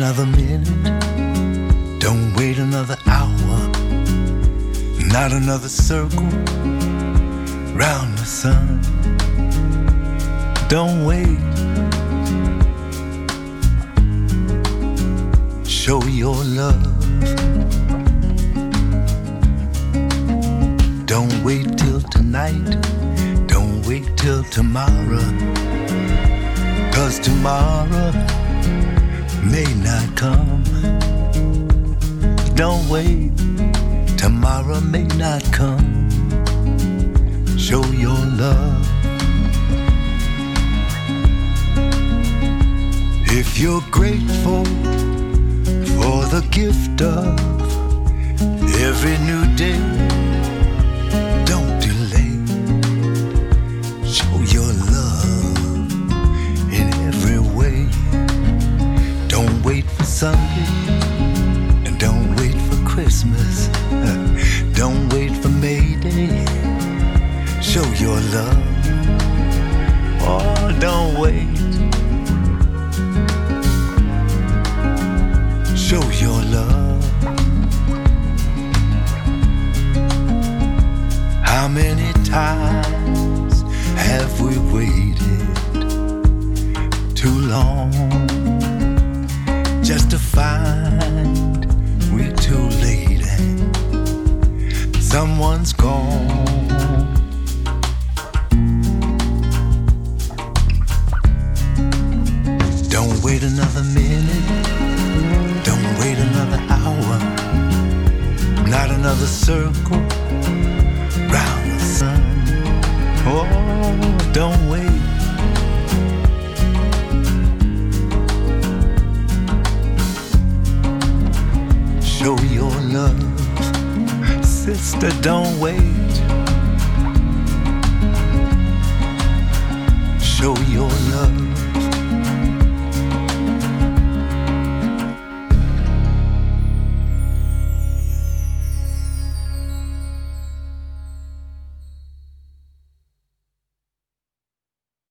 another minute, don't wait another hour, not another circle round the sun. Don't wait, show your love. Don't wait till tonight, don't wait till tomorrow, 'cause tomorrow may not come. Don't wait, tomorrow may not come. Show your love. If you're grateful for the gift of every new day, don't delay. Show your love in every way. Don't wait for Sunday, and don't wait for Christmas. Don't wait for Mayday. Show your love. Oh, don't wait. Show your love. How many times have we waited too long just to find we're too late and someone's gone? Don't wait another minute, don't wait another hour, not another circle round the sun. Oh, don't wait. Show your love, sister, don't wait. Show your love.